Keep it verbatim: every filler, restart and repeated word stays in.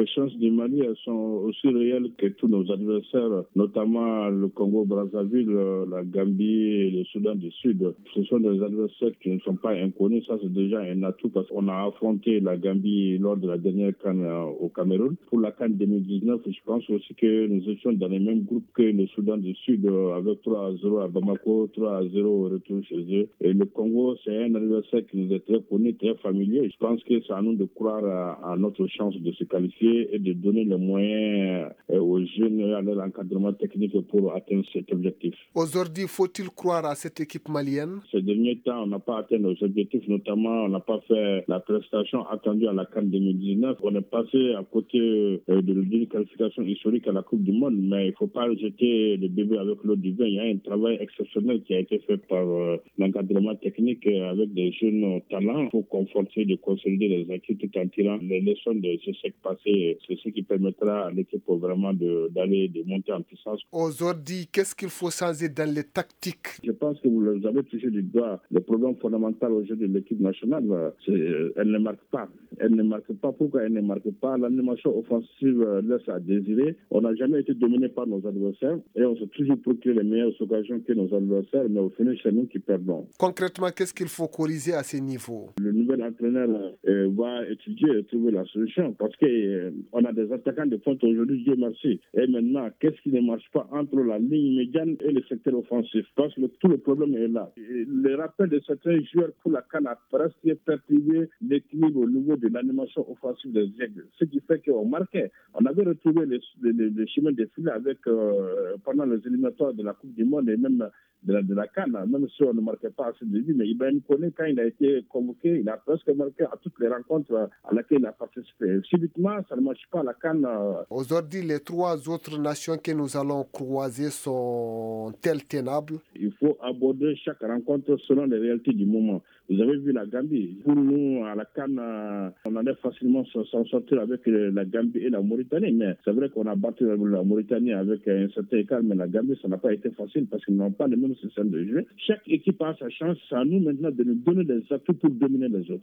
Les chances du Mali, elles sont aussi réelles que tous nos adversaires, notamment le Congo-Brazzaville, la Gambie et le Soudan du Sud. Ce sont des adversaires qui ne sont pas inconnus. Ça, c'est déjà un atout parce qu'on a affronté la Gambie lors de la dernière CAN au Cameroun. Pour la CAN deux mille dix-neuf, je pense aussi que nous étions dans les mêmes groupes que le Soudan du Sud, avec trois à zéro à Bamako, trois à zéro au retour chez eux. Et le Congo, c'est un adversaire qui nous est très connu, très familier. Je pense que c'est à nous de croire à, à notre chance de se qualifier et de donner les moyens aux jeunes et à leur encadrement technique pour atteindre cet objectif. Aujourd'hui, faut-il croire à cette équipe malienne? Ces derniers temps, on n'a pas atteint nos objectifs, notamment on n'a pas fait la prestation attendue à la CAN deux mille dix-neuf. On est passé à côté d'une qualification historique à la Coupe du Monde, mais il ne faut pas jeter le bébé avec l'eau du bain. Il y a un travail exceptionnel qui a été fait par euh, l'encadrement technique avec des jeunes talents pour conforter et consolider les acquis tout en tirant les leçons de ce siècle passé. C'est ce qui permettra à l'équipe vraiment de, d'aller, de monter en puissance. Aujourd'hui, qu'est-ce qu'il faut changer dans les tactiques? Je pense que vous avez touché du doigt le problème fondamental aujourd'hui de l'équipe nationale. C'est, elle ne marque pas. Elle ne marque pas. Pourquoi elle ne marque pas? L'animation offensive laisse à désirer. On n'a jamais été dominé par nos adversaires et on s'est toujours procuré les meilleures occasions que nos adversaires, mais au final, c'est nous qui perdons. Concrètement, qu'est-ce qu'il faut corriger à ces niveaux? Le nouvel entraîneur euh, va étudier et trouver la solution parce qu'on euh, a des attaquants de pointe aujourd'hui, Dieu merci. Et maintenant, qu'est-ce qui ne marche pas entre la ligne médiane et le secteur offensif? Parce que tout le problème est là. Et le rappel de certains joueurs pour la CAN a presque perturbé l'équilibre au niveau de l'animation offensive des Aigles. Ce qui fait qu'on marquait. On avait retrouvé le, le, le chemin de fil avec, euh, pendant les éliminatoires de la Coupe du Monde et même de la, de la CAN, même si on ne marquait pas assez de buts. Mais Ibrahim Koné, quand il a été convoqué, il a presque marqué à toutes les rencontres à laquelle il a participé. Subitement, ça ne marche pas à la CAN. Aujourd'hui, les trois autres nations que nous allons croiser sont-elles tenables? Il faut aborder chaque rencontre selon les réalités du moment. Vous avez vu la Gambie. Pour nous, à la CAN, on allait facilement s'en sortir avec la Gambie et la Mauritanie. Mais c'est vrai qu'on a battu la Mauritanie avec un certain écart, mais la Gambie, ça n'a pas été facile parce qu'ils n'ont pas le même système de jeu. Chaque équipe a sa chance. C'est à nous maintenant de nous donner des atouts pour dominer les autres.